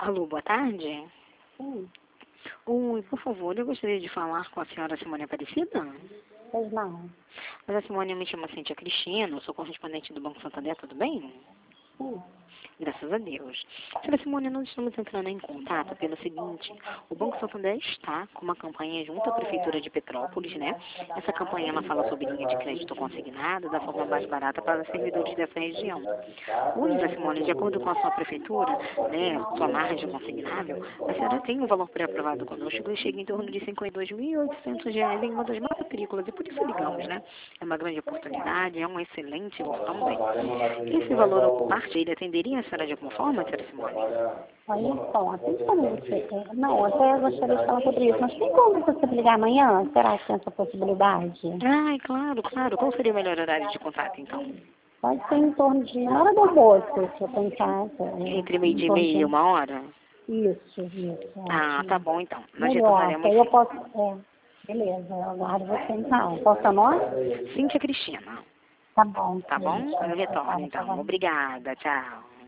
Alô, boa tarde. Sim, Oi, por favor, eu gostaria de falar com a senhora Simone Aparecida. pois não. Mas a Simone me chama Cíntia Cristina, eu sou correspondente do Banco Santander, tudo bem? Sim, Graças a Deus. Senhora Simone, nós estamos entrando em contato pelo seguinte: o Banco Santander está com uma campanha junto à Prefeitura de Petrópolis, né? Essa campanha ela fala sobre linha de crédito consignado da forma mais barata para os servidores dessa região. Hoje, Simone, de acordo com a sua prefeitura, né, sua margem consignável, a senhora tem um valor pré-aprovado conosco que chega em torno de R$ 52.800 em uma das matrículas, e por isso ligamos, né? É uma grande oportunidade, é um excelente valor também. Esse valor, parte, ele atenderia a senhora de alguma forma, senhora Simone? olha só, tem como você... Não, até gostaria de falar sobre isso, mas tem como você ligar amanhã? Será que tem essa possibilidade? Ai, claro, claro. Qual seria o melhor horário de contato, então? Pode ser em torno de... Na hora do almoço, se eu estou em casa. Entre Em meio-dia e torno meia e de... 1 hora? Isso, Ah, tá ótimo. bom, então. Nós Melhor, que retornaremos aí eu sim. posso... beleza, eu aguardo você então. Qual é o seu nome? Cíntia Cristina. Tá bom, Tá bom? Eu Cíntia. retorno, Tá então. bom. Obrigada, tchau.